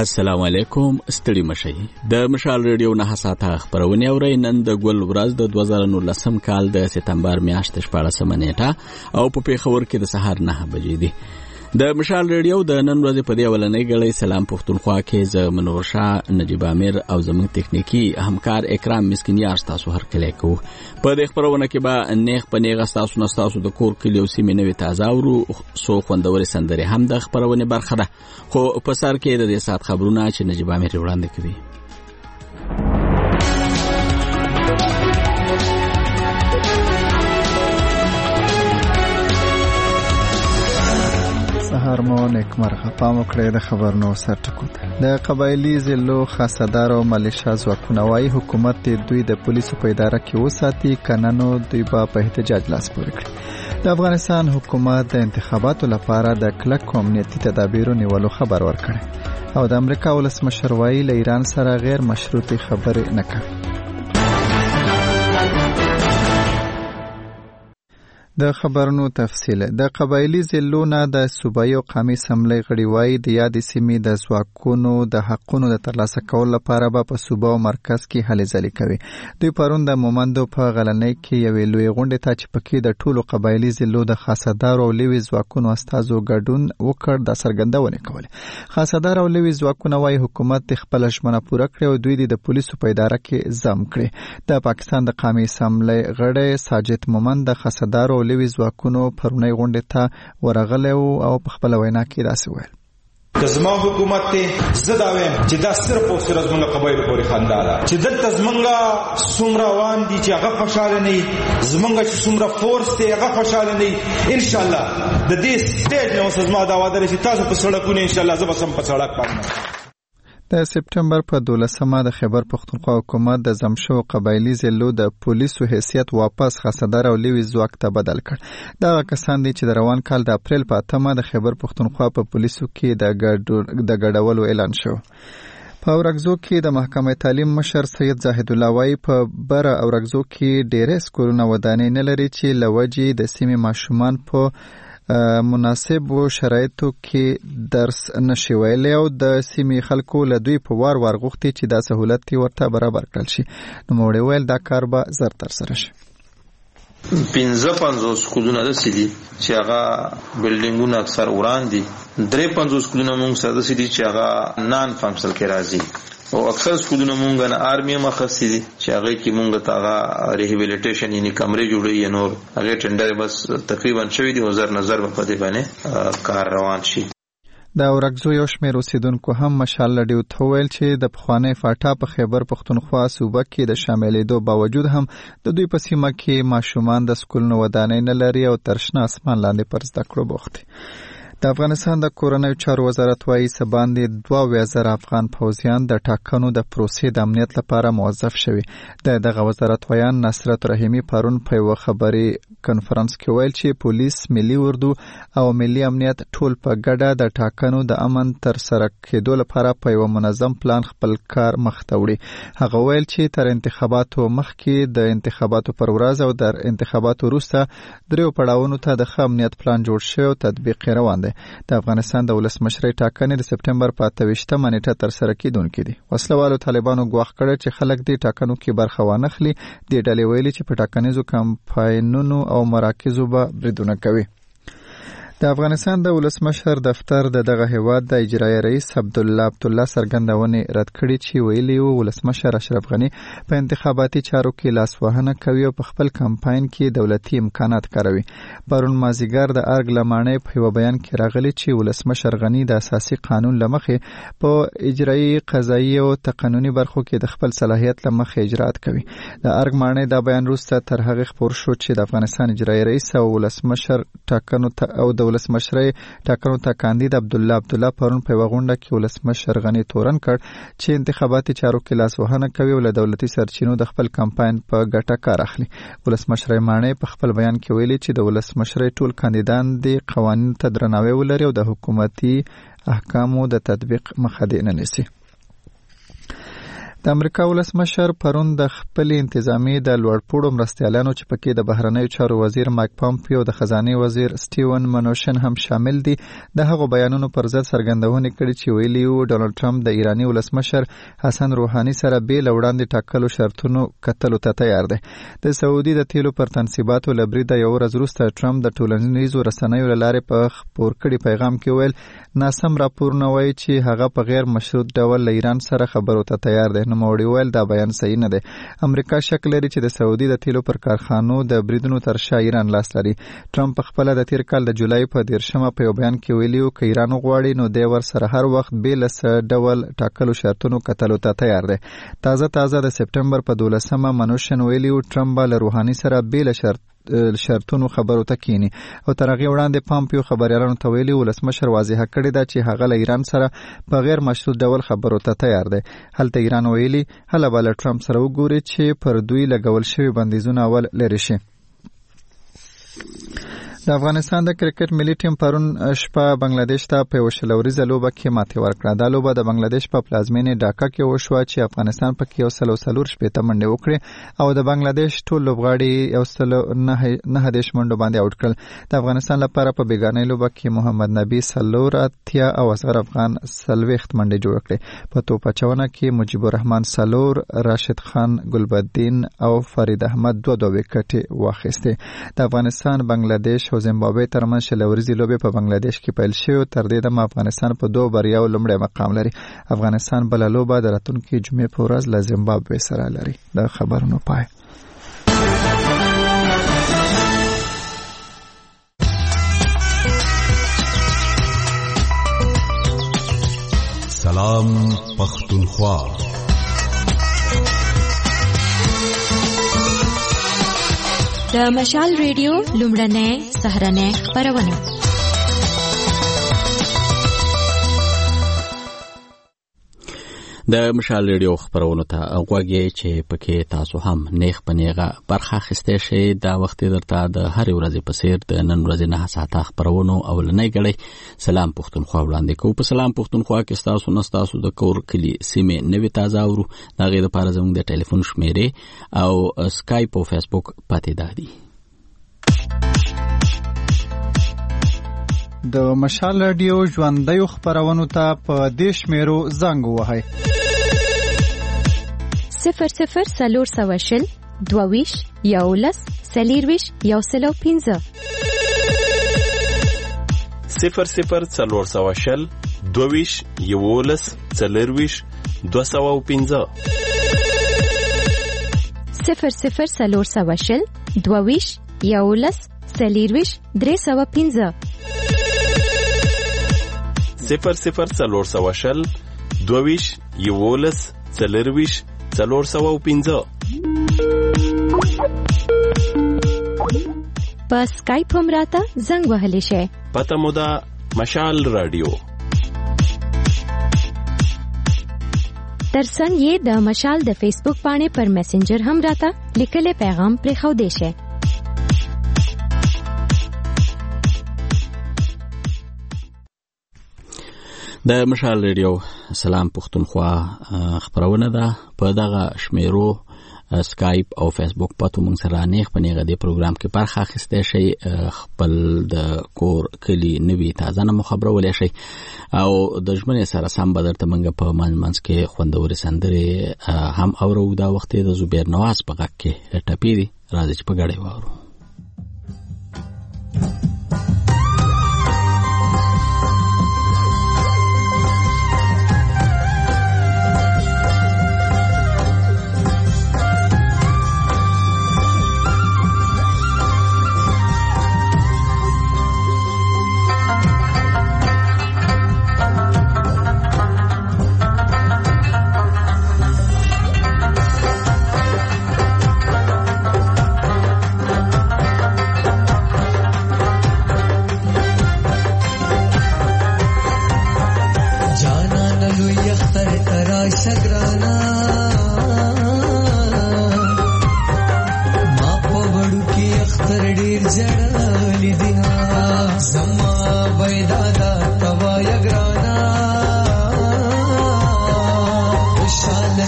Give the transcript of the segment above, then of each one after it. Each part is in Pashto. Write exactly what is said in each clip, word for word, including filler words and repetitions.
السلام علیکم. ستړي مشئ. د مشال ریډیو نه ساعته خبرونه اورئ. نن د ګل ورځ د دوه زره نولسم کال د سپتمبر میاشتې شپاړسمه نیټه او په پیښور کې د سهار نه بجې دي. د مشال ریډیو د نن ورځې په دی اولنۍ غړې سلام پښتونخوا کې ز منور شاه نجیب امیر او زموږ تکنیکی همکار اکرام مسکینیار تاسو هر کله کو. په دې خبرونه کې به نیغ په نیغه تاسو نه تاسو د کور کلیو سیمې نوې تازه ورو سو خوندوري سندري هم د خبرونه برخه ده. خو په سر کې د دې سات خبرونه چې نجیب امیر وړاندې کوي. سهار مو نیکمرغه. پام وکړئ د خبرونو سرټکو ته. د قبایلی ضلعو خاصدار او ملیشیا ځواکونه وايي حکومت دوی د پولیسو په اداره کې وساتي، کنه نو دوی به په احتجاج لاس پورې کړي. د افغانستان حکومت د انتخاباتو لپاره د کلک امنیتي تدابیرو نیولو خبر ورکړي او د امریکا ولسمشر وايي له ایران سره غیر مشروطي خبرې نه کوي. د خبرونو تفصیل. د قبایلی ضلعو نه د صوبایي او قومي اسمبلی غړي وايي د یادې سیمې د ځواکونو د حقونو د ترلاسه کولو لپاره به په صوبه او مرکز کې هلې ځلې کوي. دوی پرون د مومندو په غلنۍ کې یوې لوی غونډې ته چې پکې د ټولو قبایلی ضلعو د خاصدار او لوی ځواکونو استازو ګډون وکړ د څرګندونې کولې. خاصدار او لوی ځواکونه وايي حکومت خپل ژمنه پوره کړې او دوی د پولیسو په اداره کې ضم کړي. د پاکستان د قومي اسمبلی غړی ساجد مومند د خاصدار لوی ځواکونو پرونی غونډې ته ورغلی او په خپله وینا کې داسې ویل: که زما حکومت ته زه دا وایم چې دا صرف او صرف زموږ قبایلو پورې خندا ده چې دلته زموږ څومره روان دي چې هغه خوشحاله نه وي، زموږ چې څومره فورس دی هغه خوشحاله نه وي. انشاءالله د دې سټیج نه اوس زما دا وعده ده چې تاسو په سړکونو انشاءالله زه به سم په سړک باندې. د سپټمبر په دولسمه د خیبر پښتونخوا حکومت د زمشو قبایلی ضلعو د پولیسو حیثیت واپس خاصدار او لوی ځواک ته بدل کړ. دا کسان دي چې د روان کال د اپریل په اتمه د خیبر پښتونخوا په پولیسو کې د ګډولو اعلان شو. په اورګزو کې د محکمې تعلیم مشر سید زاهد الله وايي په بره اورګزو کې ډېر سکولونه ودانې نه لري چې لوجې د سیمې ماشومان په مناسب شرایطو کې درس نشي ویلی او د سیمې خلکو له دوی په وار وار غوښتي چې دا سهولت ورته برابر کړل شي. نوموړي ویل دا کار به زر ترسره شي. پنځه پنځوس سکولونه داسې دي چې هغه بلډینګونه اکثر وران دي. درې پنځوس سکولونه موږ سره داسې دي چې هغه نان فنکشنل کې راځي او اکثر سکولونه مونږ نه آرمي مخصص دي چې هغه کې مونږ ته هغه ریهابیلیټیشن یعنی کمرې جوړي نور هغه ټندر بس تقریبا شوی دی. وزر نظر په دې باندې کار روان شي. د اورګزو یو شمېر اوسیدونکو هم مشال لډیو ته ویل چې د پخوانۍ فاټا په خیبر پښتونخوا صوبه کې د شاملېدو باوجود هم د دوی په سیمه کې ماشومان د سکولونو ودانۍ نه لري او تر شنه اسمان لاندې پر زده کړو بوخت دي. د افغانستان د کورنیو چارو وزارت وايي څه باندې دوه اویا زره افغان پوځیان د ټاکنو د پروسې د امنیت لپاره موظف شوي. د دغه وزارت ویان نصرت رحیمي پرون په یوه خبري کنفرانس کې ویل چې پولیس، ملي اردو او ملي امنیت ټول په ګډه د ټاکنو د امن تر سره کېدو لپاره په یوه منظم پلان خپل کار مخ ته وړي. هغه ویل چې تر انتخاباتو مخکې، د انتخاباتو پر ورځ او د انتخاباتو وروسته دریو پړاوونو ته د ښه امنیت پلان جوړ شوی او تطبیق روان دی. د افغانستان د ولسمشرۍ ټاکنې د سپټمبر په اته ویشتمه نیټه ترسره کیدونکې دي. وسلوالو طالبانو ګواښ کړی چې خلک دې ټاکنو کې برخه وانخلي. دې ډلې ویلي چې په ټاکنیزو کمپاینونو او مراکزو به بریدونه کوي. د افغانستان د ولسمشر دفتر د دغه هیواد د اجرایي رئیس عبدالله عبدالله څرګندونې رد کړي چې ویلي وو ولسمشر اشرف غني په انتخاباتي چارو کې لاسوهنه کوي او په خپل کمپاین کې دولتي امکانات کاروي. پرون مازیګر د ارګ لمانې په یو بیان کې راغلي چې ولسمشر غني د اساسي قانون لمخې په اجرایي، قضایي او تقنوني برخو کې د خپل صلاحیت لمخې اجرات کوي. د ارګ مانې دا بیان وروسته تر هغه خبر شو چې د افغانستان اجرایي رئیس او ولسمشر ټاکنو او د ولسمشرۍ ټاکنو ته کاندید عبدالله عبدالله پرون په یوه غونډه کې ولسمشر غني تورن کړ چې انتخاباتي چارو کې لاسوهنه کوي او له دولتي سرچینو د خپل کمپاین په ګټه کار اخلي. ولسمشرۍ ماڼۍ په خپل بیان کې ویلي چې د ولسمشرۍ ټول کاندیدان د قوانینو ته درناوی ولري او د حکومتي احکامو د تطبیق مخه دې نه نیسي. د امریکا ولسمشر پرون د خپل انتظامی د لوړپوړو مرستیالانو چې پکې د بهرنیو چارو وزیر مایک پامپیو د خزانه وزیر سټیون منوشن هم شامل دي د هغو بیانونو پر ضد څرګندونه کړې چې ویلي وو ډونالد ټرمپ د ایرانی ولسمشر حسن روحاني سره به لوړاندې ټاکلو شرطونو کتلو ته تیار دی. د سعودي د تیلو پر تنصیباتو لبري د یو ورځ وروسته ټرمپ د ټولنیزو رسنیو له لارې په خپور کړي پیغام کې ویل ناسم راپورونه وایي چې هغه په غیر مشروط ډول له ایران سره خبرو ته تیار دی. نوموړي ویل دا بیان صحیح نه دی. امریکا شک لري چې د سعودي د تیلو پر کارخانو د بریدونو تر شا ایران لاس لري. ټرمپ خپل د تیر کال د جولای په دیرشمه په یو بیان کې ویلي و چې ایران غواړي نو د ور سره هر وخت بیل څه ډول ټاکلو شرطونو کتلو ته تیار دی. تازه تازه د سپټمبر په دولسمه منوشن ویلي و ټرمپ له روحاني سره بیل شرط شرطونو خبرو ته کینی او تر هغه وړاندې پامپیو خبريالانو ته ویلي ولسمشر واضح کړی دا چې هغه له ایران سره په غیر مشروط ډول خبرو ته تیار دی. هلته ایران ویلي هله بل ټرمپ سره وګوري چې پر دوی لګول شوی بندیزونه اول لري شي. د افغانستان د کرکټ ملي ټیم پرون شپه بنگلاديش ته په وشلوريزه لوبه کې ماتې ورکړه. دا لوبه د بنگلاديش په پلازمینې ډاکا کې وشوه چې افغانستان په کې یو سل او څلور شپېته منډې وکړې او د بنگلاديش ټول لوبغاړي یو سل نه دیش منډو باندې اوټ کړل. د افغانستان لپاره په بیګانې لوبه کې محمد نبی څلور اتیا او اصغر افغان څلوېښت منډې جوړ کړې. په توپ اچونه کې مجيب الرحمن څلور، راشد خان، ګلبدین او فرید احمد دوه دوه وکټې واخیستې. د افغانستان بنگلاديش او زیمبابوې ترمنځ شلوريزې لوبې په بنگلاديش کې پیل شوې. تر دې دمه افغانستان په دوه بریاو لومړی مقام لري. افغانستان بل لوبه د راتلونکي جمعې په ورځ له زیمبابوې سره لري. د خبرونو پای. سلام پختونخوا. د مشال ریډیو لومړنۍ سهارنۍ خپرونه. د مشال ریډیو خبرونو ته غوږی چې پکې تاسو هم نیغ په نیغه برخه اخیستی شئ. دا وخت درته د هرې ورځې په څیر د نن ورځې نه ساعته خبرونو اولنۍ ګړۍ سلام پښتونخوا وړاندې کوو. په سلام پښتونخوا کې ستاسو نه ستاسو د کور کلي سیمې نوې تازه اورو. د هغې دپاره زموږ د ټلیفون شمیرې او سکایپ او فیسبوک پاتې ده دي. د مشال رادیو ژوندیو خبرونو ته په دې شمیرو زنګ ووهئ: صفر صفر څلور سوه شل دوه ویشت یولس څلېرویشت یو سل او پنځه، صفر صفر څلور سوه شل دوه ویشت یولس څلېرویشت دوه سوه او پنځه، صفر صفر څلور سوه شل دوه ویشت یولس څلېرویشت درې سوه پنځه، صفر صفر څلور سوه شل دوه ویشت یولس څلېرویشت څلور سوه او پنځه. په سکایپ هم راته زنګ وهلی شئ. پته مو ده مشال رادیو. ترڅنګ یې د مشال د فیسبوک باندې پر میسنجر هم راته لیکلی پیغام پرېښودی شئ. د مشال ریډیو سلام پښتونخوا خبرونه ده. په دغه شمیرو سکایپ او فیسبوک پاتو مونږ سره نیغ په نیغه د پروګرام کې برخه اخیستی شئ. خپل د کور کلي نوي تازه نه مو خبرولی شئ او د ژمنې سره سم به درته مونږ په منځ منځ کې خوندورې سندرې هم اورو. دا وخت د زبیر نواز په غږ کې ټپې دي. راځئ چې په ګډه واورو.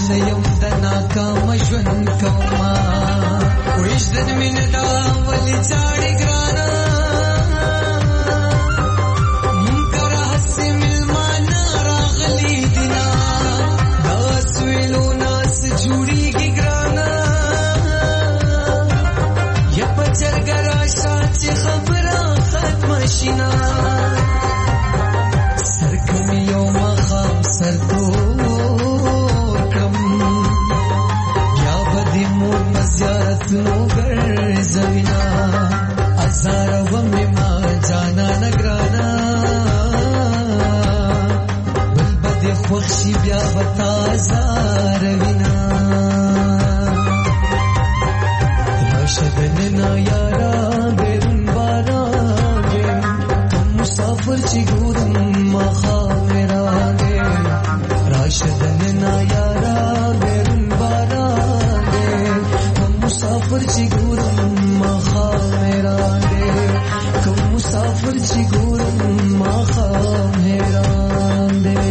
زیم د ناکام ژوند کوما وښدن مين دا ولې چاړي ګرانا منکر حسي ملمان راغلي دینا دا سویلو ناس جوړيږي ګرانا یا پچرګرا شات خبره ختم شینا سرکم یو مخام سرکو زیارت نو ګرځوینا ازار و مې ما جانا نگرانا بل بد خوشي بیا وتا زار وینا راشدن نا یارا بیرون بارا دې کوم مسافر چې ګورم ما خا میرا دې راشدن نا یارا بیرون بارا مسافر چی ګورم ما خا میرا دې کوم مسافر چی ګورم ما خا میرا دې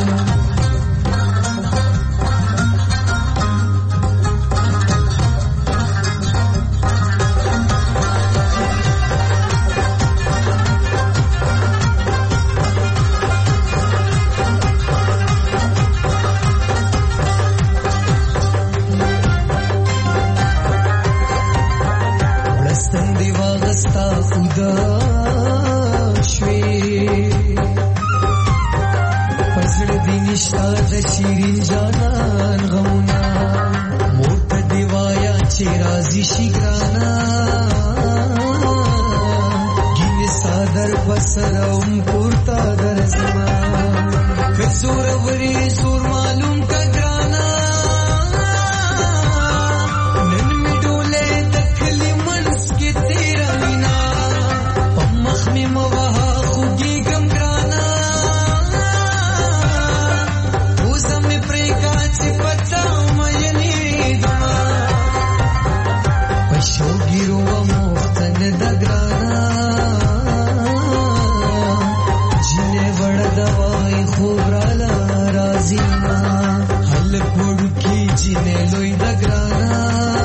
شیرین جانان غمونا موت دیوایا چرازی شگرانا گین سادر بسرم پورتا در زمان کسور وری سور معلوم کگرانا نن می ڈولے دکھلی منس کی تیرا وینا پمخ می موہا خوگی گمگرانا شوګیرو مختن دګرانا جنې وړ دوای خورالا رازینا حل کوډ کی جنې لوی دګرانا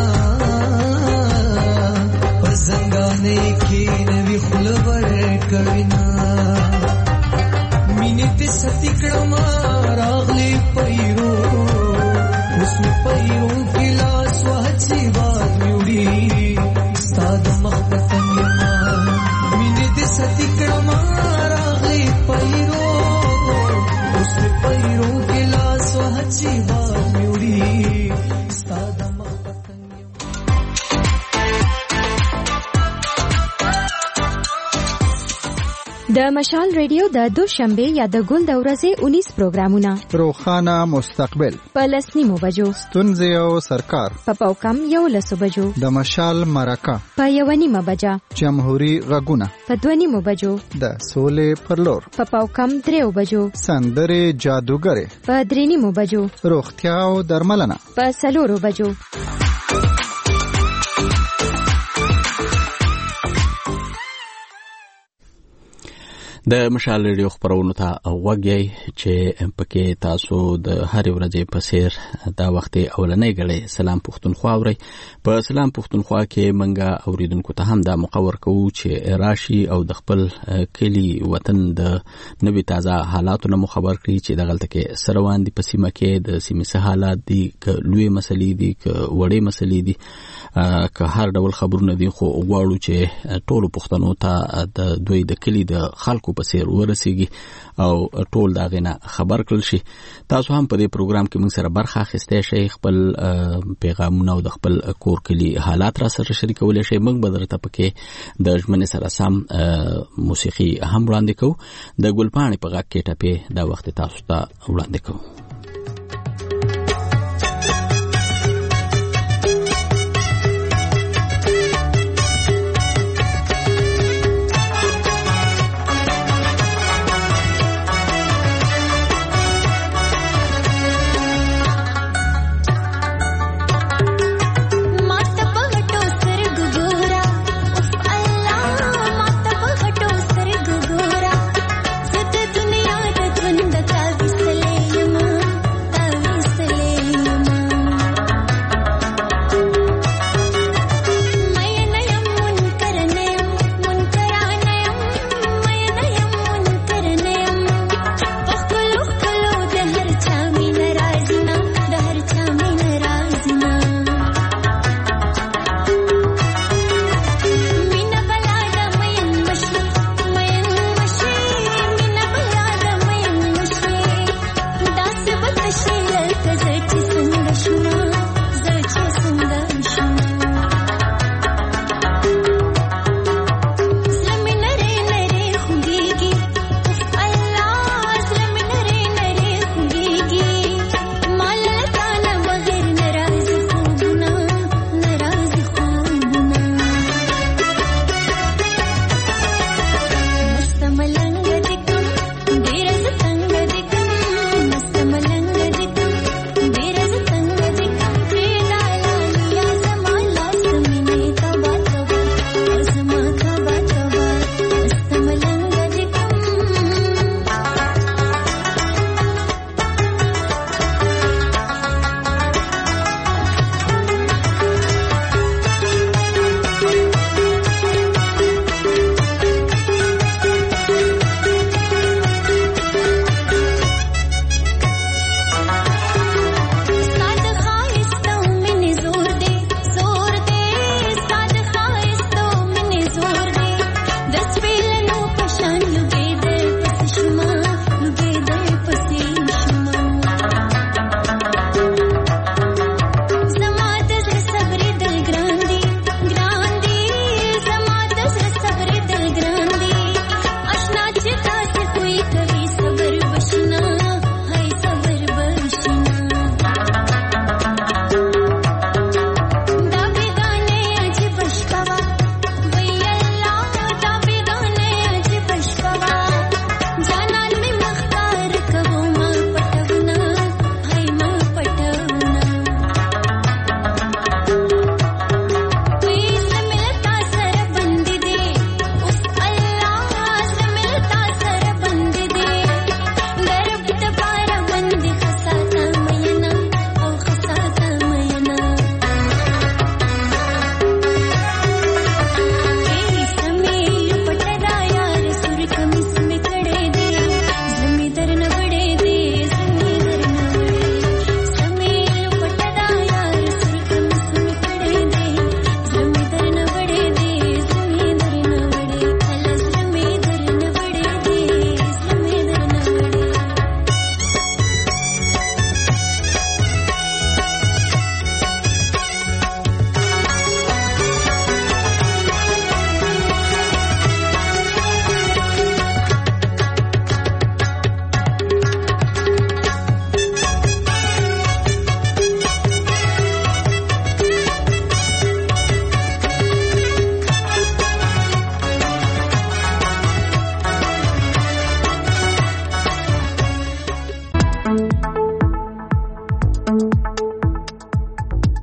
پسنګانې کې نوی خلور کوینا مینې ته ستګړم راغلي پېرو اوس می پېرو ګلاس وهڅي باد ستاد مخبتن یما مینه دې ستی کړم راغلی پیرو اوس پیرو ګلاس وهڅي باد میوړي ستاد مخبتن د مشال ریډیو د دوشنبه یا د ګل د ورځې اونیس پروګرامونه روخانه مستقبل په لسنیمو بجو ستونزې او سرکار په پاوکم یو لسو بجو د مشال مرکه په یو نیمه بجا جمهوریت غږونه په دوه نیمو بجو د سولې پرلور په پاوکم دریو بجو سندره جادوګره په درې نیمو بجو روغتیا او درملنه په څلورو بجو د مشال ریډیو خبرونو ته وګورئ چې پکې تاسو د هر ورځې په سیر دا وخت اولنۍ غړي سلام پښتونخوا اوري په سلام پښتونخوا کې منګه اوریدونکو ته هم دا مقور کوو چې راشي او د خپل کلی وطن د نوي تازه حالاتو نه خبر کړي چې د غلطه کې سروان دي په سیمه کې د سیمې سه حالات دي ک لوی مسلې دي ک وړې مسلې دي که هر ډول خبرونه دي خو غواړو چې ټولو پښتنو ته د دوی د کلی د خلکو په سیر ورسیږي او ټول دا غنه خبر کړل شي. تاسو هم په دې پروګرام کې موږ سره برخه اخیسته شئ، خپل پیغامونه او د خپل کور کلی حالات را سره شریکولای شئ. موږ به درته پکې د ژمنې سره سم موسیقي هم وړاندې کوو. د ګلپاڼې په غږ کې ټپې دا وخت تاسو ته وړاندې کوو. दुनिया द द्वंद का विसले यमा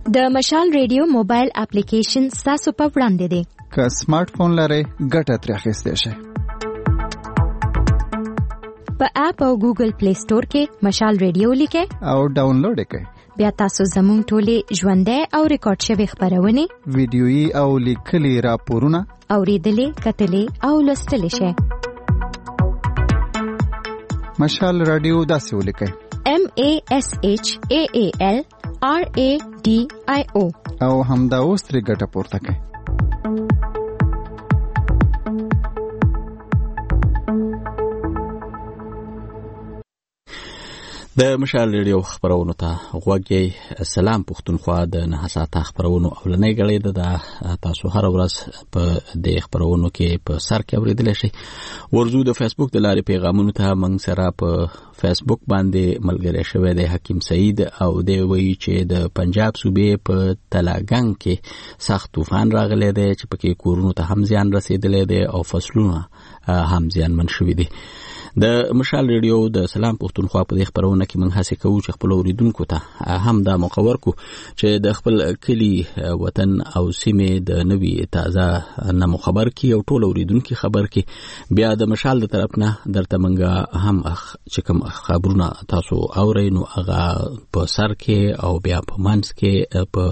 د مشال ریډیو موبایل اپلیکیشن تاسو په وړاندې دی. که سمارټ فون لرئ ګټه ترې اخیستی شئ. په اپ او ګوګل پلی سٹور کې مشال ریډیو لیکئ او ډاونلوډ یې کړئ. بیا تاسو زموږ ټولې ژوندۍ او ریکارډ شوي خپرونې، ویډیويي او لیکلي راپورونه اورېدلې، کتلې او لوستلی شئ. مشال رادیو داسې ولیکئ: M A S H A A L R A D I O او همدا اوس ترې ګټه پورته کړئ. د مشال ریډیو خبرونو ته غوږی. سلام پښتونخوا د نه ساعته خبرونو اولنۍ غړې ده. تاسو هر ورځ په دې خبرونو کې په سر کې اوریدل شي. ورزو د فیسبوک د لارې پیغامونو ته موږ سره په فیسبوک باندې ملګری شوی دی حکیم سعید او دی وایي چې د پنجاب صوبې په تلاګنګ کې سخت طوفان راغلی دی چې پکې کورونو ته هم زیان رسیدلی دی او فصلونه هم زیانمن شوي دي. د مشال ریډیو د سلام پښتونخوا په دې خبرونه کې موږ هڅه کوو چې خپل اوریدونکو ته هم دا موقع ورکو چې د خپل کلی وطن او سیمې د نوي تازه نمو خبر کې او ټول اوریدونکو خبر کې بیا د مشال د طرف نه درته موږ هم چې کوم خبرونه تاسو اورئ نو هغه په سر کې او بیا په منځ کې په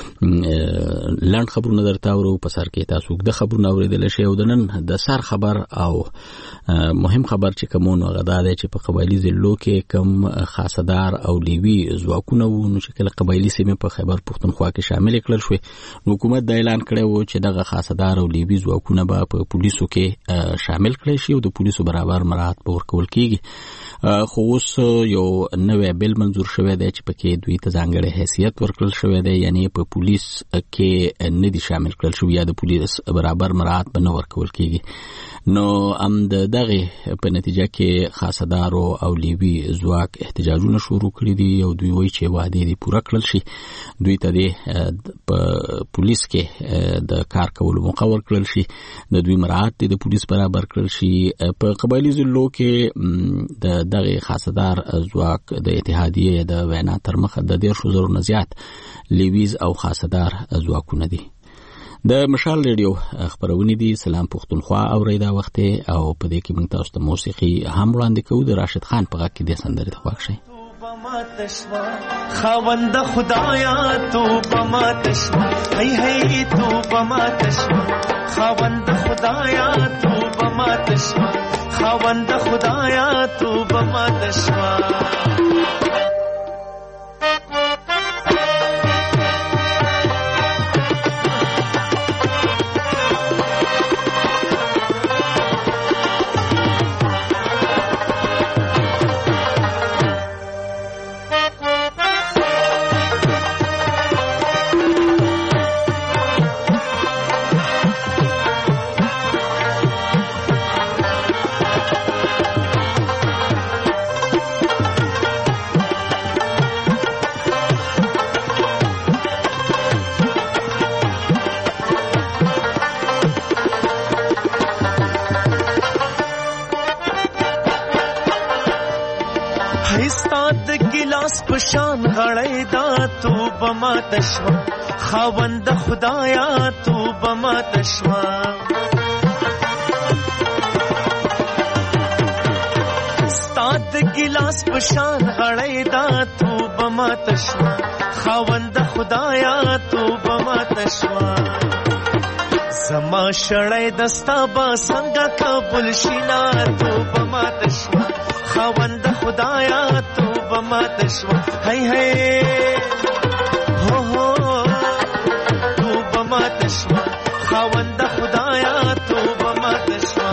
لاند خبرونه درته اورو. په سر کې تاسو د خبرونه اوریدل شي او د نن د سر خبر او مهم خبر چې کومونه غدا ده چې په قبایلی ضلعو کې کم خاصدار او لیوي ځواکونه وو نو چې کله قبایلی سیمه په خیبر پښتونخوا کې شامل کړل شو. حکومت د اعلان کړی و چې دغه خاصدار او لیوي ځواکونه به په پولیسو کې شامل کړي شي او د پولیسو برابر مراعات به ورکول کیږي. خو اوس یو نوې بل منظور شوی دی چې پکې دوی ته ځانګړی حیثیت ورکړل شوی دی، یعنی په پولیس کې نه دي شامل کړل شوی یا د پولیس برابر مراعات به نه ورکول کیږي. نو ام د دغه په نتیجه کې خاصدارو او لیوي ځواک احتجاجونه شروع کړي دي او دوی وایي چې وعده دي پوره کړل شي. دوی ته د پولیس کې د کار کولو موقع ورکړل شي، د دوی مراعات د پولیس برابر کړل شي. په قبایلی ضلعو کې د دغه خاصدار ځواک د اتحادیې د وینا تر مخه د ډېر شو زرو نه زیات لیویز او خاصدار ځواکونه دي. د مشال ریډیو خبرونه دي. سلام پښتونخوا اوریدا وخت او په دې کې موږ تاسو ته موسیقي هم وړاندې کوو. د راشد خان په غږ کې د سندرې ته خوښ شئ. خاوند خدایا تو بما تشوا هي هي تو بما تشوا خاوند خدایا تو بما تشوا خاوند خدایا تو بما تشوا پشان غړې دا تو بما تشوا خاوند خدایا تو بما تشوا ستاد ګلاس پشان غړې دا تو بما تشوا خاوند خدایا تو بما تشوا زما شړې دستا با څنګه قبول شینا تو بما تشوا خاوند خدایا تو بما تشوا هی هی هو هو تو بما تشوا خاوند خدایا تو بما تشوا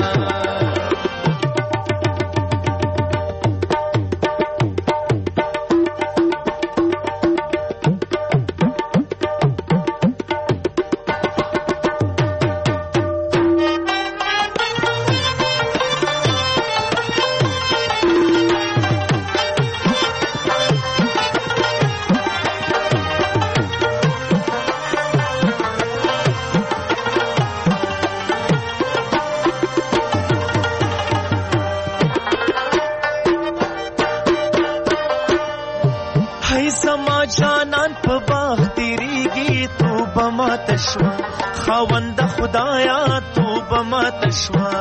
باغ تیریږي توبه ماته شوه خاونده خدایا توبه ماته شوه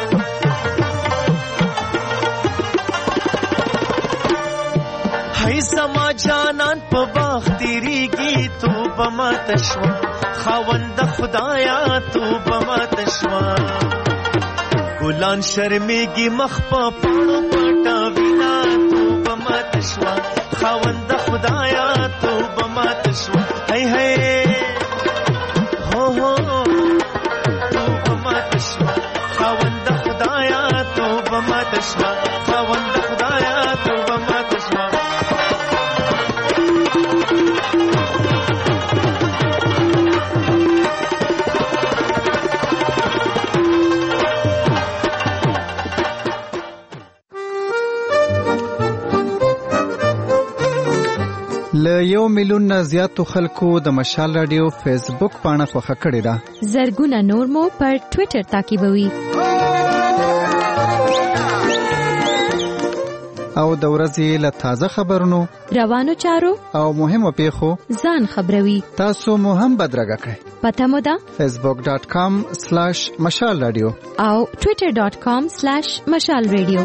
هی زما جانان په باغ تیریږي توبه ماته شوه خاونده خدایا توبه ماته شوه ګلان شرمېږي مخ په پاڼو پټوینا توبه ماته شوه خاونده خدایا توبه ماته شوه هی هی هو هو توبه ماته شوه خاونده خدایا توبه ماته شوه خاونده خدایا توبه ماته شوه له یو میلیون نه زیاتو خلکو د مشال رادیو فیسبوک پاڼه خوښه کړې ده. زرګونه نور مو پر ټوئیټر تعقیبوي. او د ورځې له تازه خبرونو، روانو چارو او مهمو پیښو ځان خبروي. تاسو مو هم بدرګه کړئ. پته مو ده فیسبوک ډاٹ کام سلیش مشال رادیو او ټوئیټر ډاٹ کام سلیش مشال رادیو.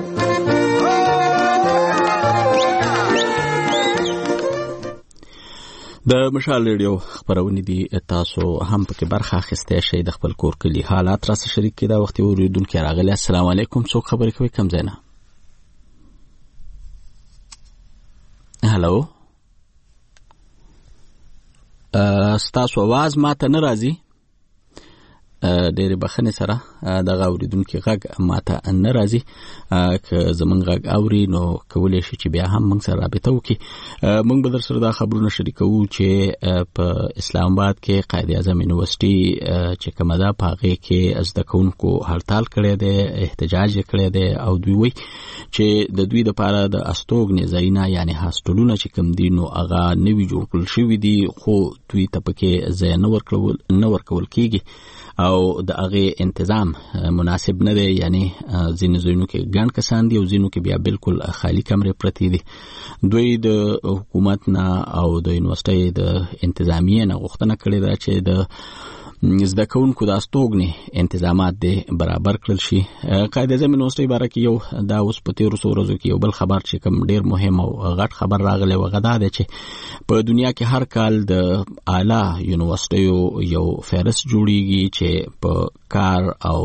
د مشال ریډیو خبرونه دي، تاسو هم پکې برخه اخیستی شئ. د خپل کور کلي حالات را سره شریک کړئ. دا وخت اوریدونکي راغلي. السلام علیکم. څوک خبرې کوي؟ کوم ځای نه؟ هلو، ستاسو आवाज ماته نه راځي. ډېرې بخښنې سره دغه اوریدونکي غږ ماته نه راځي. که زمونږ غږ اوري نو کولی شي چې بیا هم موږ سره رابطه وکړي. موږ به در سره دا خبرونه شریکوو چې په اسلام آباد کې قائد اعظم یونیورسټي چې کومه ده په هغې کې زده کوونکو هړتال کړی دی، احتجاج یې کړی دی او دوی وایي چې د دوی دپاره د استوګنې ځایونه یعنې هاسټلونه چې کوم دي نو هغه نوي جوړ کړل شوي دي، خو دوی ته پکې ځای نه ورکول نه ورکول کېږي او د هغې انتظام مناسب نه دی. یعنی ځینې ځایونو کې ګڼ کسان دي او ځینو کې بیا بالکل خالی کمرې پرتې دي. دوی د حکومت نه او د یونیورسټۍ د انتظامیې نه غوښتنه کړې ده چې د زده کوونکو د استوګنې انتظامات دې برابر کړل شي. قائد اعظم یونیورسټۍ باره کې یو دا اوس په تېرو څو ورځو کې یو بل خبر چې کوم ډېر مهم او غټ خبر راغلی و، هغه دا دی چې په دنیا کې هر کال د اعلی یونیورسټیو یو فهرست جوړیږي چې په کار او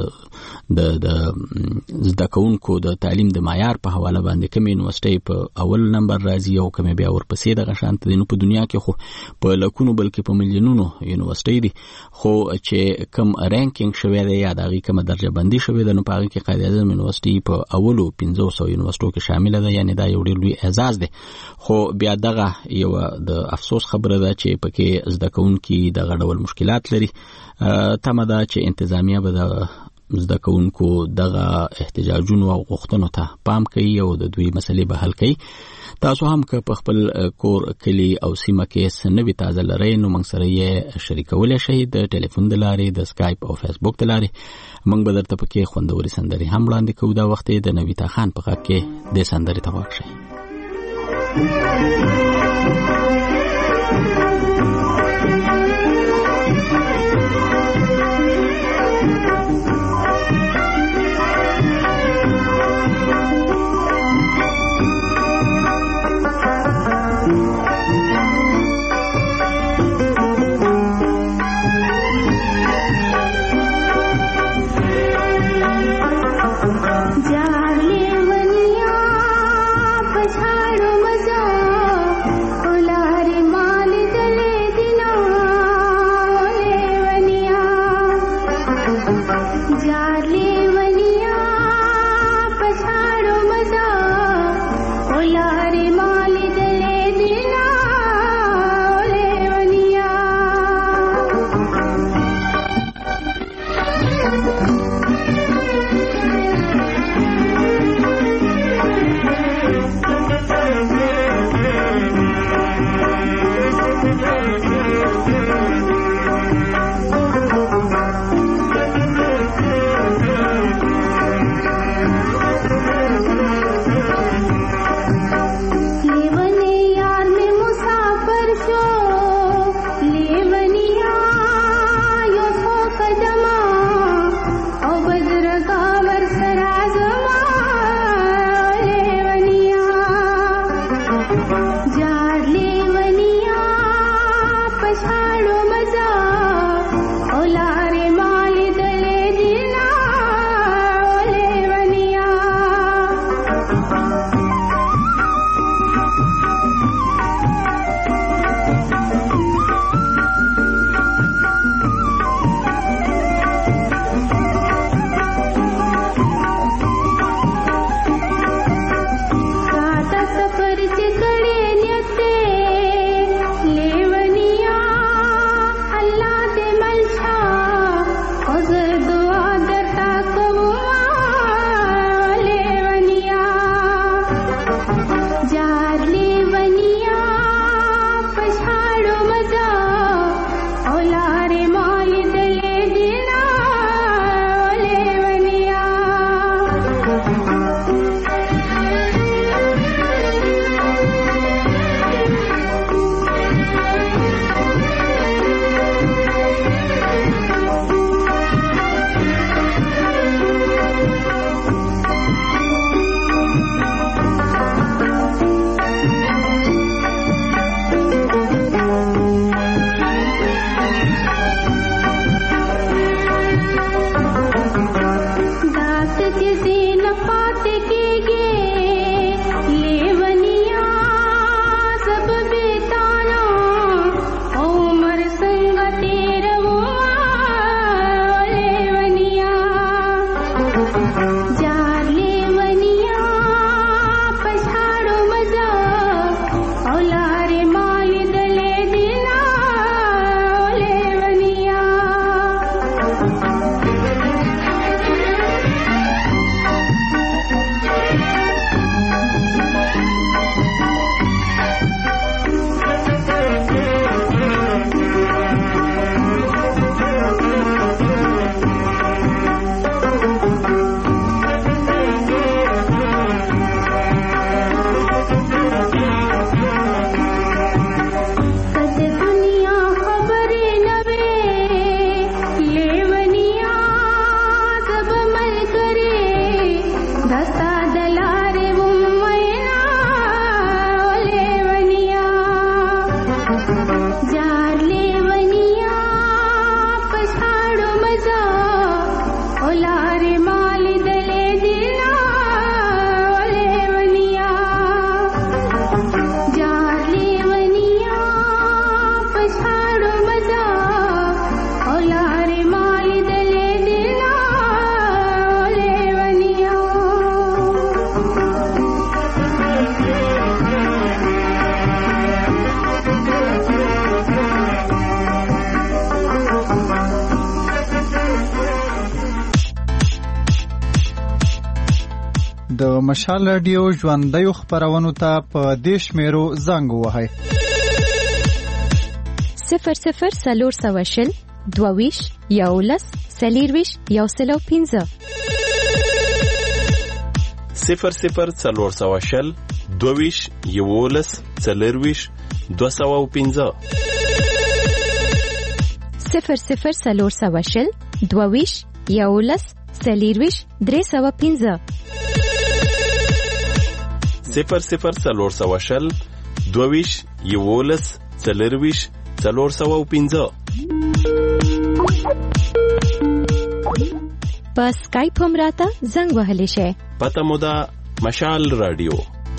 د د زده کوونکو د تعلیم د معیار په حواله باندې کوم یونیورسټۍ په اول نمبر راځي او کوم بیا ورپسې دغه شانته دي. نو په دنیا کې خو په لکونو بلکې په میلیونونو یونیورسټۍ دي، خو چې کم رینکینګ شوی دی یا د هغې کومه درجه بندي شوې ده نو په هغې کې قائد اعظم یونیورسټي په اولو پنځو سوو یونیورسټو کې شامله ده. یعنې دا یو ډېر لوی اعزاز دی. خو بیا دغه یوه د افسوس خبره ده چې پکې زده کوونکي دغه ډول مشکلات لري. تمه ده چې انتظامیه به د زده کوونکو دغه احتجاجونو او غوښتنو ته پام کوي او د دوی مسلې به حل کوي. تاسو هم که په خپل کور کلی او سیمه کې څه نوي تازه لرئ نو موږ سره یې شریکولی شئ د ټلیفون د لارې، د سکایپ او فیسبوک د لارې. موږ به درته پکې خوندورې سندرې هم وړاندې کوو. دا وخت د نویتا خان په غږ کې دې سندرې ته غوږ شئ. जाले वनिया पछाड़ो मजा ओला د مشال رادیو ژوندیو خپرونو ته په دې شمیرو زنګ ووهئ: صفر صفر څلور سوه شل دوه ویشت یولس څلېرویشت یو سل او پنځه صفر صفر څلور سوه شل دوه ویشت یولس څلېرویشت دوه سوه او پنځه صفر صفر څلور سوه شل دوه ویشت یولس څلېرویشت درې سوه پنځه صفر صفر څلور سوه شل دوه ویشت یولس څلېرویشت څلور سوه او پنځه په سکایپ هم راته زنګ وهلی شئ. پته مو ده مشال رادیو.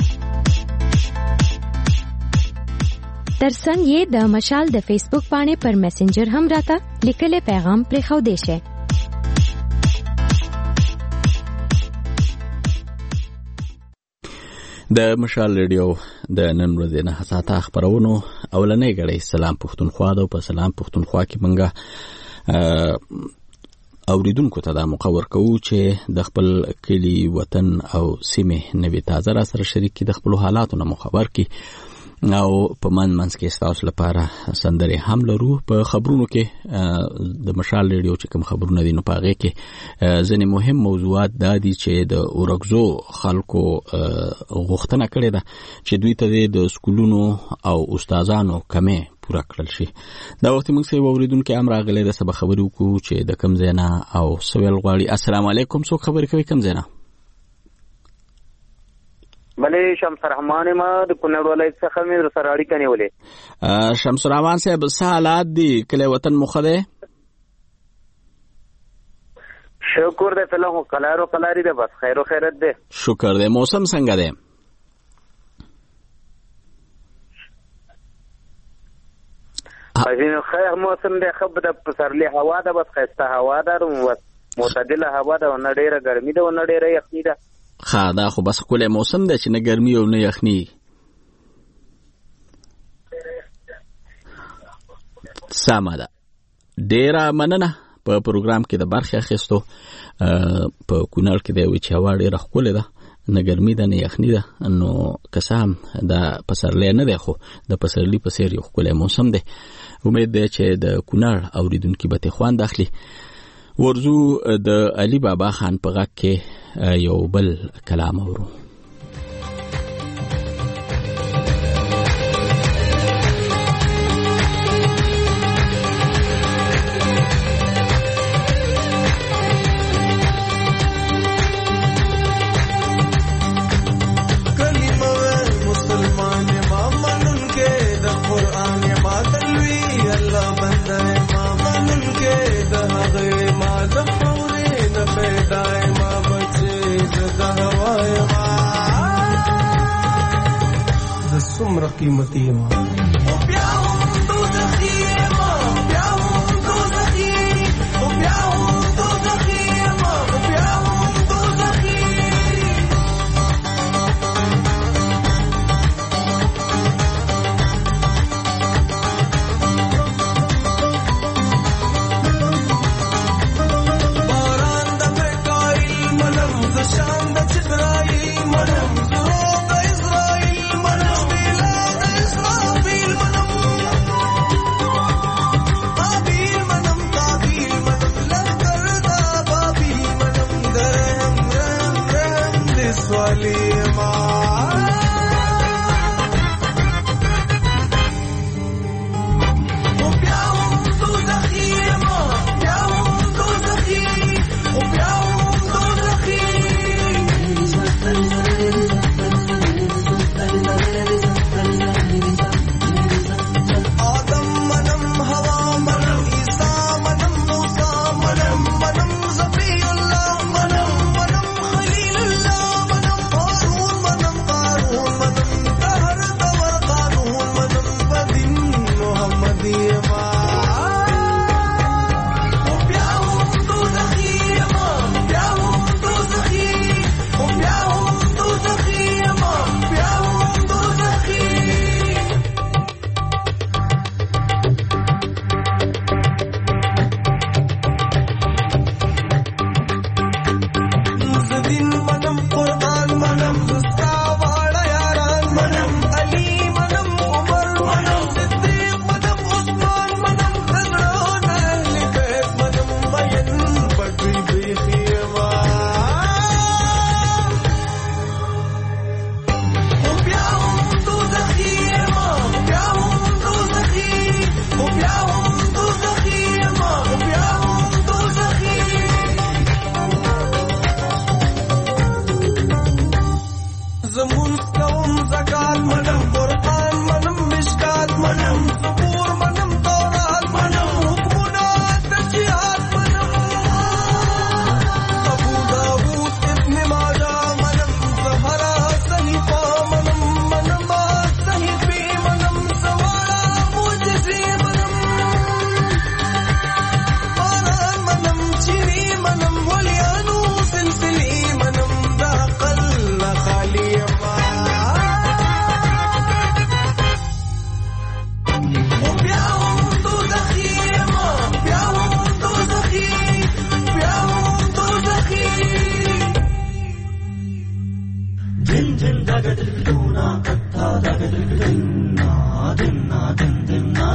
ترڅنګ یې د مشال د فیسبوک پاڼې پر میسنجر هم راته لیکلی پیغام پرېښودی شئ. د مشال رادیو د نن ورځې نه ساعته خبرونو اولنۍ غړي سلام پښتونخوا ده. په سلام پښتونخوا کې منګه اوریدونکو ته دا مقور کوو چې د خپل کلی وطن او سیمه نوې تازه را سره شریک کی د خپل حالاتو نه خبر کی او په من منځ کې تاسو لپاره سندري هم لرو. په خبرونو کې د مشال رادیو چې کوم خبرونه دي نو پاغه کې ځینې مهم موضوعات دا دي چې د اورګزو خلکو غوښتنه کړې ده چې دوی ته د سکولونو او استادانو کمې پورا کړل شي. دا وخت موږ سه اوریدونکو امر غلې د سبا خبرو کو چې د کم زینا او سویل غواړي. السلام علیکم، څوک خبرې کوي کم زینا؟ بلې شمس الرحمن ما د کونړ ولایت څخه مې سره اړیکه نیولې. شمس الرحمن صاحب څه حالات دي؟ کله وطن مخه ده؟ شکر ده، فلحال قلارو قلاری ده، بس خیر و خیرت ده. شکر ده. موسم څنګه ده؟ ازین خیر موسم ده، خب ده پسرلی هوا ده، بس خسته هوا ده، معتدله هوا ده، نه ډیره ګرمي ده او نه ډیره یخني ده. خا دا خو بس کوله موسم ده چې نه ګرمي او نه یخني. سمه ده. ډیره مننه په پروګرام کې د برخه اخیستو. په کونړ کې د وچ هوا ډیره ښکلې ده، نه ګرمي ده نه یخني ده، نو قسم دا پسرلی نه ده خو د پسرلی په څیر یو ښکلی موسم ده. امید ده چې د کونړ اوریدونکي به خوان داخلي. ورزو د علي بابا خان په غږ کې یو بل کلام اورو. سمر قیمتی ما Israel,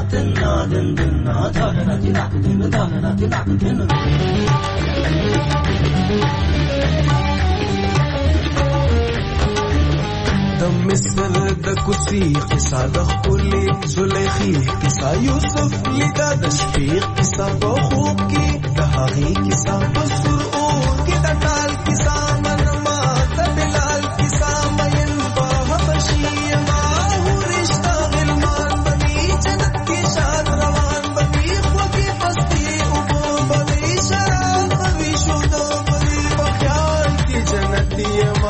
د مصر د کوسی قصه د خپلې زلیخی قصه یوسف لیدا د شپې قصه په خوب کې د هغې قصه په سر اور کې د ټال قصه منما د بلال قصه مین په حبشي ما هو رشتہ غلمان بني جنت کې شاد روان بني خوږې پستي او بني شراب بني شود بني په خیال کې جنتي ما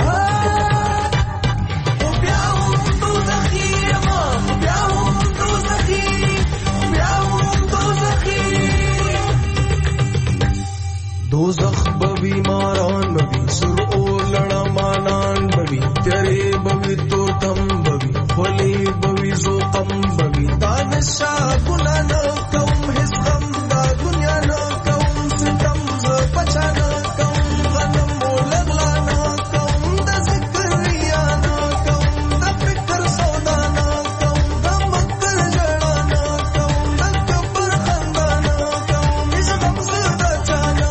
دوزخ بوی ماران بوی سر او لڑا مانان بوی تیرے بوی تو تم بوی خلی بوی زوقم بوی دانشا گنا نہ کم حس غم دا دنیا نہ کم ستم ز پچا نہ کم غنم و لغلا نہ کم دا ذکر ریا نہ کم دا فکر سودا نہ کم دا مکر جڑا نہ کم دا کبر خندا نہ کم اس غم ز بچا نہ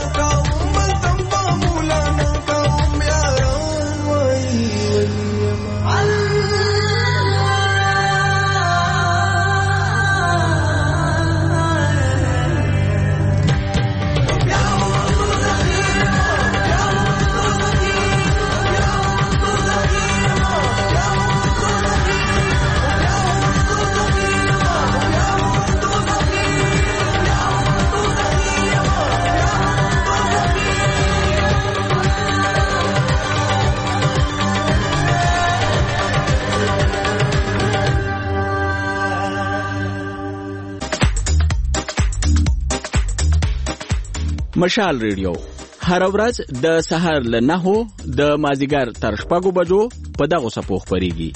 مشال ریډیو هر ورځ د سهار له نهو د مازیګر تر شپږو بجو په دغه صفو خبريږي.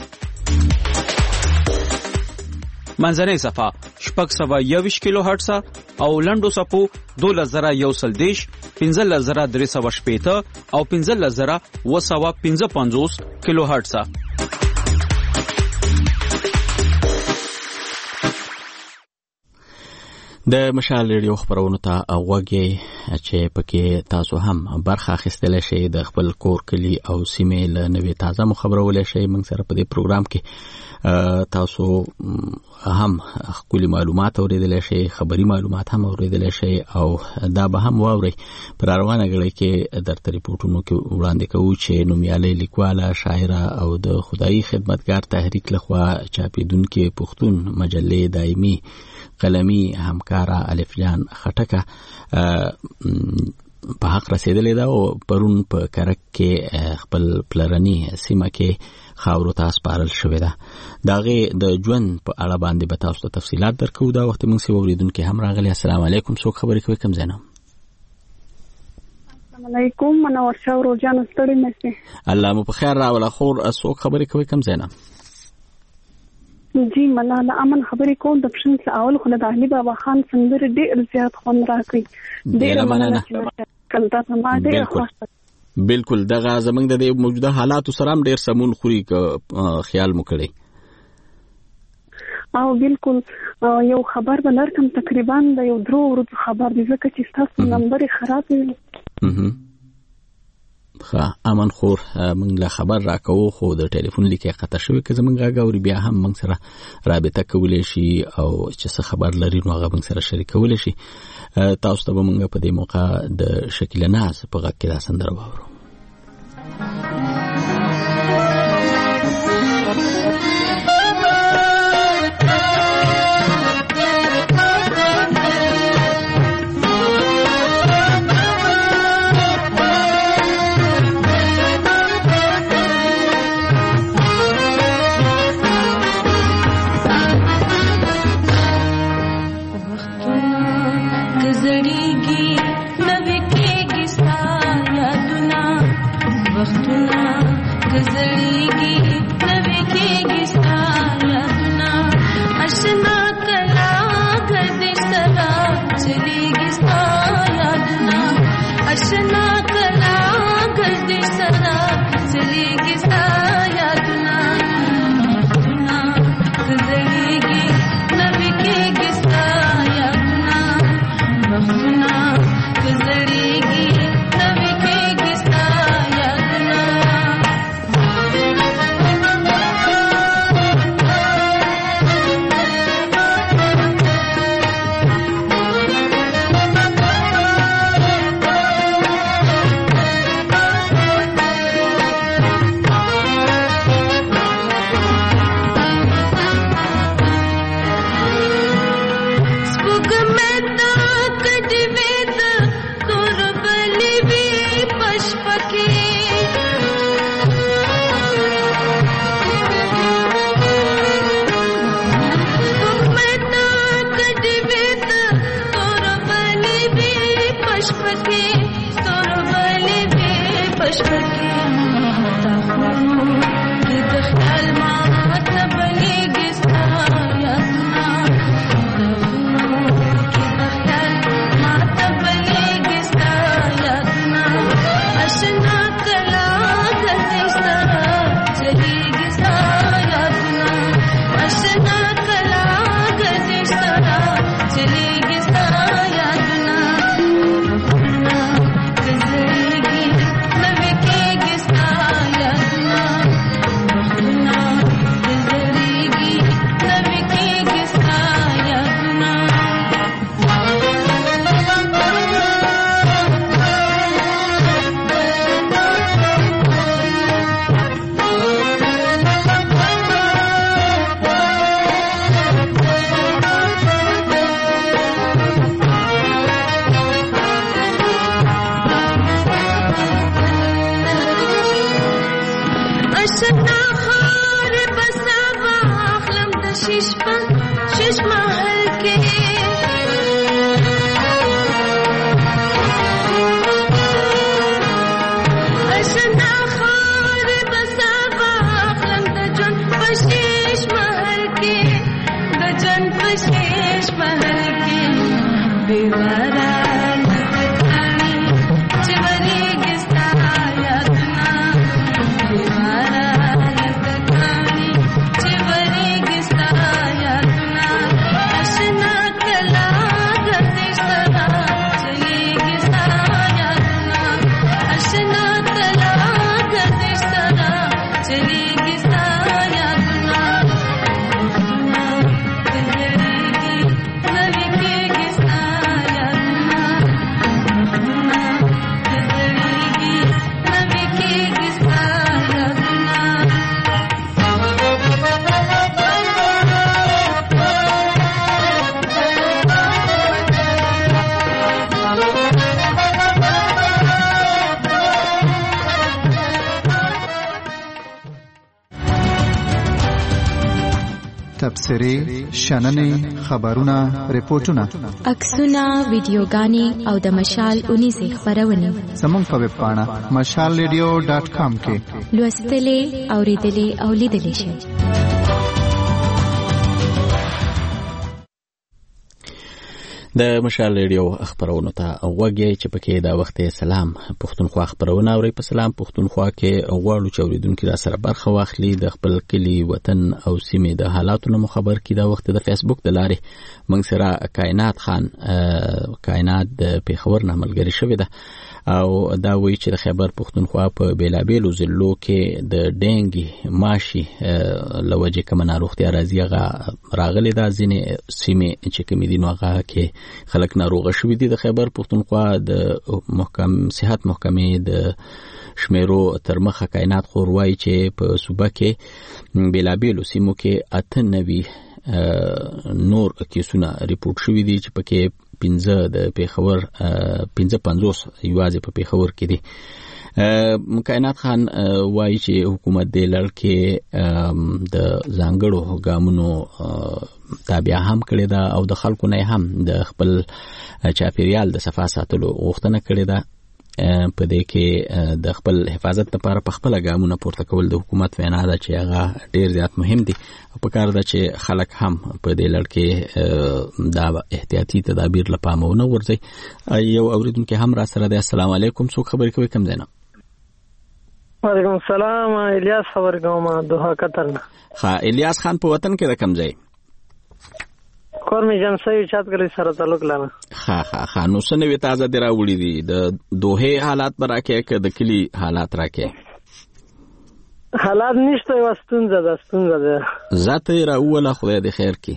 منځنۍ صفه شپږ سوه یوویشت کیلو هرتز او لنډو صفو دولس زره یو سل دیش پنځلس زره درې سوه شپېته او پنځلس زره اوه سوه پنځه پنځوس کیلو هرتز. د مشال ریډیو خبرونو ته غوږی چې پکې تاسو هم برخه اخیستلی شئ د خپل کور کلی او سیمې له نوې تازه مو خبرولای شئ. موږ سره په دې پروګرام کې تاسو هم خپل معلومات اوریدلی شئ، خبري معلومات هم اوریدلی شئ او دا به هم واورئ. پر روانه غړي کې درته ریپورتونو کې وړاندې کوو چې نومیالۍ لیکواله، شاعره او د خدایي خدمتګار تحریک لخوا چاپیدونکې پښتون مجلې دایمي قلمي همکارا الفجان خټکه په حق رسیدلې ده او پرون په کرک کې خپل پلرني سیمه کې خاورو ته سپارل شوې ده. داغه د ژوند په اړه باندې به تاسو ته تفصيلات درکو. دا وخت موږ سي اوریدونکو هم راغلي. السلام علیکم. څوک خبرې کوي؟ کوم ځای نه؟ السلام علیکم. منور شاه روزان ستړي مې. الله مو په خیر راولا. خور څوک خبرې کوي؟ کوم ځای نه؟ جی مناله امن خبرې کوم د پښین څخه اول خو د علي بابا خان سندره ډېر زیات خوند راکړي. ډېر مننه. کله ته ما ډېر خوښ. بالکل دغه زمنګ د موجوده حالات سره هم ډېر سمون خوري خیال مو کړی. او بالکل یو خبر بلرکم تقریبا د یو درو ورځو خبر دی ځکه چې تاسو نمبر خراب دی. ښه امن خور موږ له خبر راکوو خو د ټلیفون لیکه قطع شوی که زمونږ غاوري بیا هم موږ سره رابطه کولی شي او چې څه خبر لري نو هغه موږ سره شریکولی شي. تاسو ته به موږ په دې موقع د شکیل ناز په غږ کې دا سندره واورو. زړیږي نو کې ګستا یادونه تبصرې شننې خبرونه ریپورتونه عکسونه ویډیوګانې او د مشال اونیزې خبرونه زموږ په ویب پاڼه مشال ریډیو ډاټ کام کې لوستلې اوریدلې او لیدلې شئ. د مشال ریډیو خبرونو ته وګورئ چې پکې دا وخت سلام پښتونخوا خبرونه اوري. په سلام پښتونخوا کې غواړو چې اوریدونکو را سره برخه واخلي، د خپل کلی وطن او سیمې د حالاتونو خبر کړي. دا وخت د فیسبوک د لارې موږ سره کائنات خان کائنات د پیښور نه ملګری شوی ده او دا وایي چې د خیبر پښتونخوا په بیلابیلو ضلعو کې د ډینګي ماشي لوجه کوم ناروغتیا راځي هغه راغلي دا ځینې سیمې چې کوم دي نو هغه کې خلک ناروغه شوي دي. د خیبر پښتونخوا د محکم صحت محکمې د شمیرو تر مخه کائنات خور وایي چې په صوبه کې بیلابیلو سیمو کې اته نوي نور کیسونه ریپورت شوي دي چې پکې پنځه د پیښور پنځه پنځوس یوازې په پیښور کې دي. کائنات خان وایي چې حکومت د لړ کې د ځانګړو ګامونو تابع هم کړی دا او د خلکو نه هم د خپل چاپیریال د صفا ساتلو غوښتنه کړې ده. په دې کې د خپل حفاظت لپاره په خپل ګامونه پورته کول د حکومت وینا ده چې هغه ډیر زیات مهم دي او په کار ده چې خلک هم په دې لړ کې دا احتیاطي تدابیر لپاره مونه ورځي. یو اوریدونکو هم را سره ده. السلام علیکم، څوک خبرې کوي؟ کم ځای نه؟ وعلیکم السلام، الیاس خبر کوم دوحه قطر نه. ها الیاس خان په وطن کې د کم ځای؟ کور می جنسي چات کړی سره تعلق لرم. ها ها ها نو سنوي تازه دی راوړي دي د دوه حالات براکه کې د کلی حالات راکه حالات نشته واستونزه ده ستونزه ده ذاته راوله خدای دې خیر کی.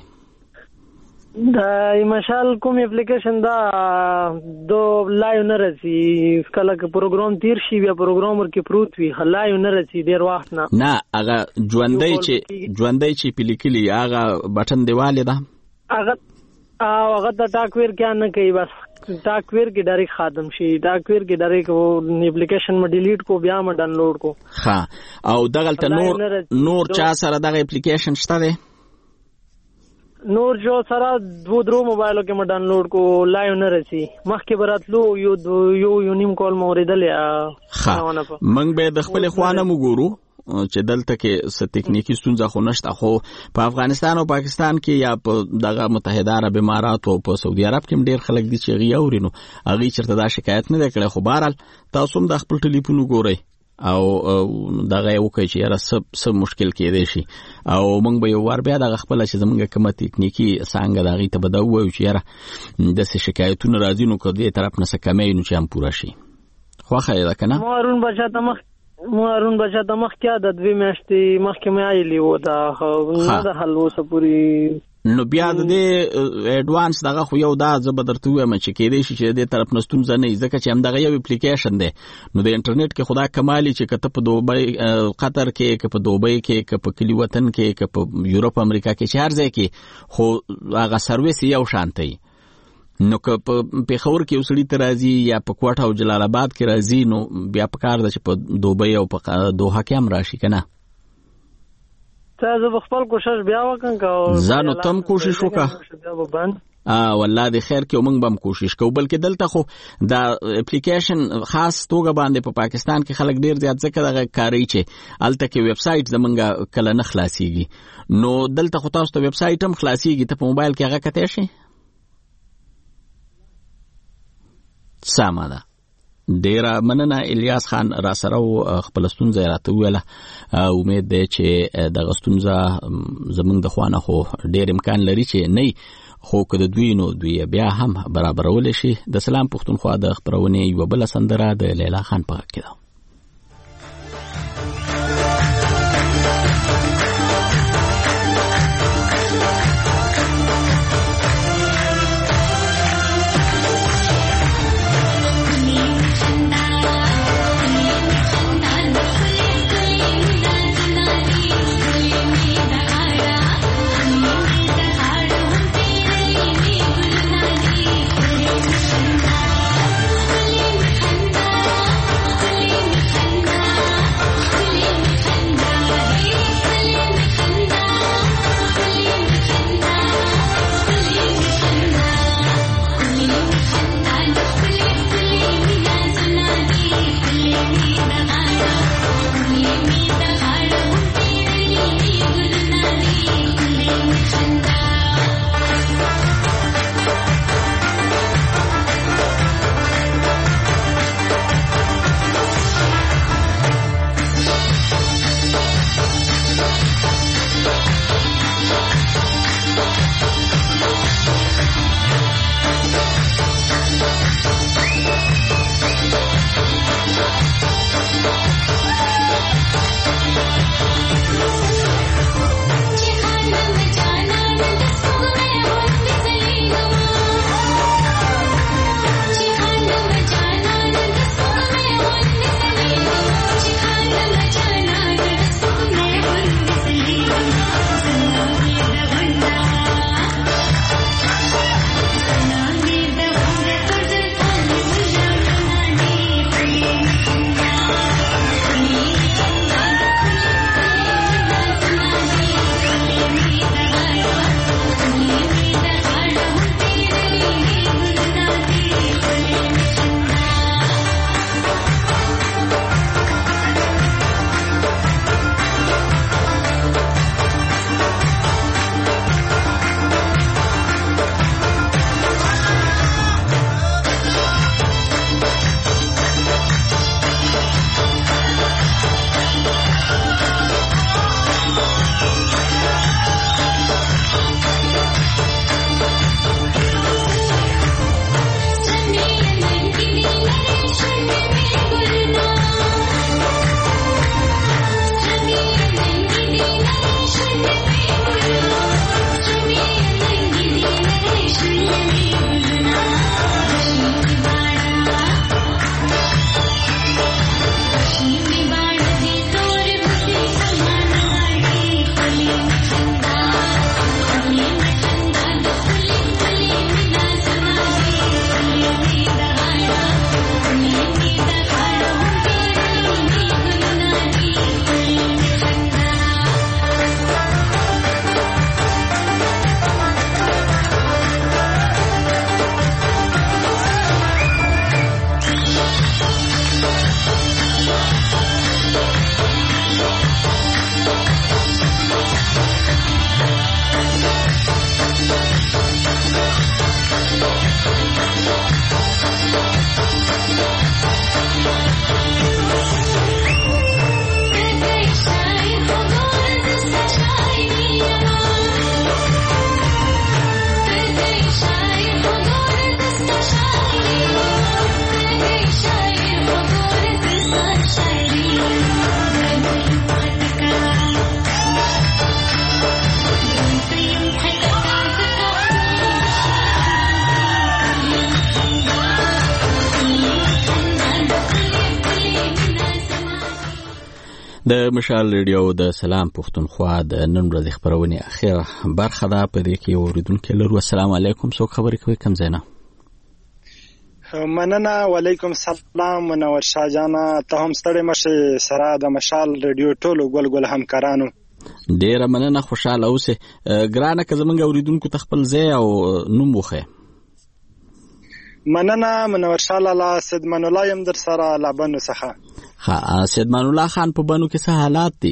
دا مشال کوم اپلیکیشن دا دو لایو نه رسی کله کې پروګرام تیر شي بیا پروګرام ورکې پروت وي لایو نه رسی ډیر وخت نه نه هغه ژوندۍ چې ژوندۍ چې پلیکلی هغه بٹن دیواله ده هغه هغه د ټاکویر کې نه کوي بس ټاکویر کې ډایرکټ ختم شي ټاکویر کې ډایرکټ و اپلیکیشن م ډیلیټ کو بیا م ډاونلوډ کو. ها او دغلته نور نور چا سره دغه اپلیکیشن شته ده؟ نور جو سره دو درو موبایلو کې م ډاونلوډ کو لایو نه رسی مخکې براتلو یو یو یو نیم کال موریدل یا منګ به د خپل خوانه مګورو چې دلته کې س تکنیکی ستونزه خو نشته، خو په افغانستان او پاکستان کې یا په دغه متحده عرب امارات او په سعودي عرب کې ډیر خلک دي چې غي اورینو هغه چرته دا شکایت نه کړي. خو بهرحال تاسو هم د خپل ټلیفون وګورئ او دغه یو کوي چې را سب سب مشکل کېدی شي او موږ به یو ور بیا دغه خپل چې زمونږ کومه تکنیکی څنګه دغه ته بده وایو چې را د شکایتونو راځي نو کدی طرف نه څه کمې نو چې هم پوره شي خو خیر ده کنه مارون بچا ته مخ مارون بچا ته مخ کیا د دوی میاشتې مخکې مې آیلی و دا نه د حل اوسه پوری نو بیا د دې اډوانس دغه خو یو دا زه به درته وایم چې کېدای شي چې د دې طرف نه ستونزه نه وي ځکه چې همدغه یو اپلیکیشن دی نو د انټرنیټ کې خدا کمالي چې که ته په دوبۍ قطر کې که په دوبۍ کې که په کلي وطن کې که په یورپ امریکا کې چې هر ځای کې خو هغه سرویس یو شانتی نو که په پېښور کې وسړي ته راځي یا په کوټه او جلال آباد کې راځي نو بیا په کار ده چې په دوبۍ او په دوحه کې هم راشي که نه ته زه خپل کوشش بیا وکړم ځانو تم کوشش وکړه والله د خیر کې موږ به هم کوشش کوو بلکې دلته خو دا اپلیکیشن خاص توګه باندې په پاکستان کې خلک ډیر زیات ځکه دغه کاری چې هلته کې ویب سایټ زمونږ کله نه خلاصیږي نو دلته خو تاسو ته ویب سایټ هم خلاصیږي ته په موبایل کې هغه کتی شي سمه ده ډیره مننه الیاس خان را سره خپل ستونزه راته ویله امید دی چې دغه ستونزه زمونږ د خوا نه خو ډیر امکان لري چې نه خو که د دوی نو دوی بیا هم برابرولی شي د سلام پښتونخوا د خپرونې یوه بله سندره د لیلا خان په غږ کې ده Thank you. د مشال ریډیو د سلام پښتونخوا د نن ورځې خبرونه اخیره برخه ده په دې کې اوریدونکو لرو. السلام علیکم، څوک خبرې کوي؟ کوم ځای نه؟ مننه. وعلیکم السلام منور شاه جانا، ته هم ستړي مشه سره د مشال ریډیو ټولو ګل ګل همکارانو. ډیره مننه، خوشاله اوسه. ګرانه که زمونږ اوریدونکو ته خپل ځای او نوم وخه. مننه منور شاه لاله، سیدمان الله يم در سره لبنو څخه. ها سیدمان الله خان، په بنو کې څه حالات دي؟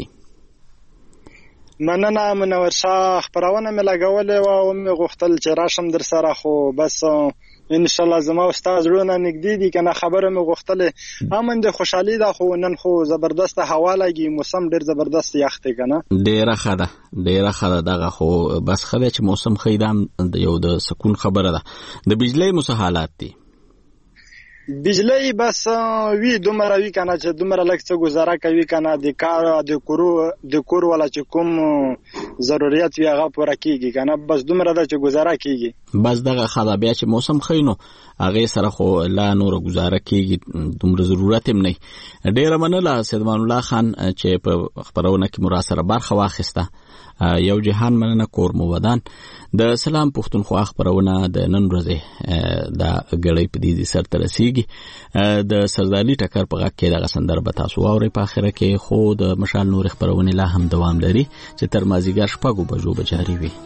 مننه منور شاه، خبرونه مې لګولې و او مې غوښتل چې راشم در سره، خو بس ان شاء الله زما استاد زړونه نږدې دي کنه. خبره مې غوښتلې امن د خوشحالي ده، خو نن خو زبردست هوا لګي، موسم ډیر زبردست یخ دی کنه. ډیره خده ډیره خده دغه خو بس خده چې موسم خیدام یو د سکون خبره ده. د بجلی مو حالات دي؟ بجلی بس وی دومره وی کنه چې دومره لږ څه گزاره کوي کنه، د کار د کورو د کور ولا چې کوم ضرورت وی هغه پوره کیږي کنه، بس دومره د چې گزاره کیږي. بس دغه خدا بیا چې موسم خینو هغه سره خو لا نور گزاره کیږي، دومره ضرورت هم نه. ډیره مننه سیدمان الله خان چې په خبرونه کې مرا سره برخه واخیسته. یو جهان مننه کور مو ودان. د سلام پښتونخوا خبرونه د نن ورځې د غړې په دې سر تر رسیدي. د سرزالي ټکر په غږ کې د سندر به تاسو اوري په اخره کې، خو د مشال نور خبرونه لا هم دوام لري چې تر مازیګر شپږو بجو به جاری وي.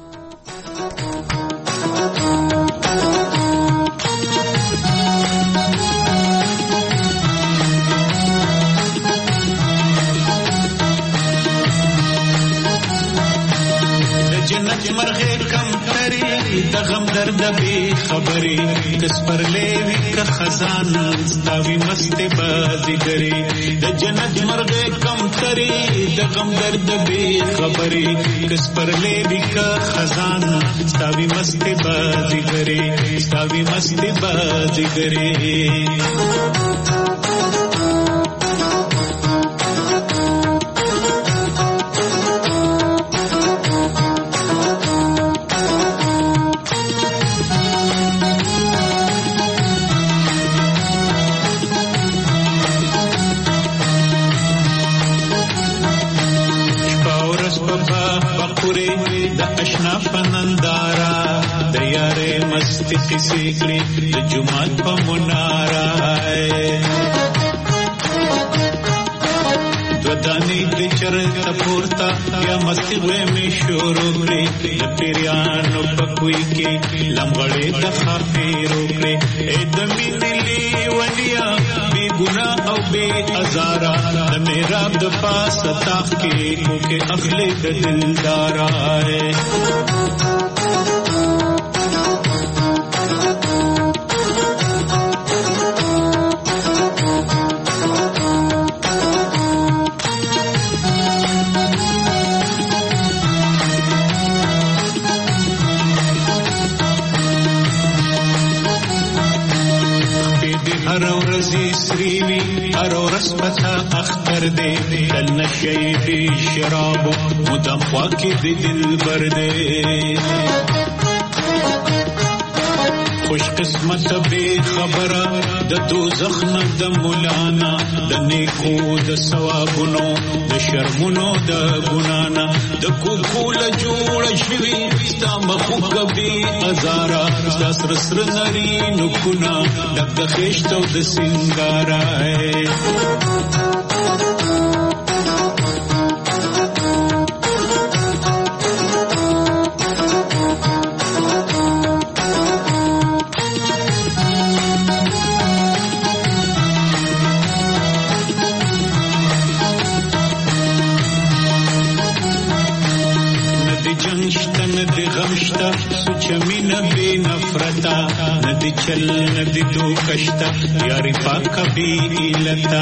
د غم درد به خبرې کس پر لوي که خزان ستاوي مست بازیګری، د جنت مرغه کم تري د غم درد به خبرې کس پر لوي که خزان ستاوي مست بازیګری، ستاوي مست بازیګری. اشنا پنندارا د یارې مستی کیسې کړې د جمعات په منارا، دو دانی د چرته پورتا یا مستی وې می شروع کړې د پیرانو په کوی کې لمغړې د خافیرو کړې اې د مینې ولیا بی ګناه او بی ازارا د میراب د پاس تاخ کې کو کې اخلي د دلدارا. هر ورځي سریوي هر ورځ پتا اختر دې دل نشي دې شراب مدام واکې دې دل بر دې خوش قسمت به خبره د دوزخ نه د مولانا د نیکو د ثوابونو د شرمونو د ګنانا د کوکول جوړ شوی ستا مخو کبي ازارا ستا سر سر نری نکونا د خېشتو د سنگارا. ندی غمشتا سوچ مینا بی نفرتا ندی چل ندی دو کشتا یاری پاکا بی ایلتا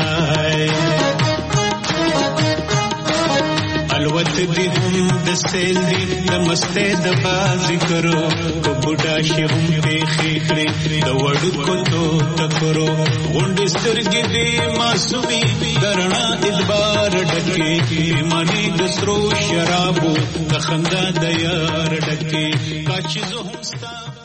الوت دی هم د سیل دی د مسته د بازی کرو کو بوډا شي هم په خېخړې د وړو کو تو تکرو غونډ سترګې دی معصومي درنا ادبار ډکه مانی د سرو شرابو د خندا د یار ډکه کا چیزو هم ستا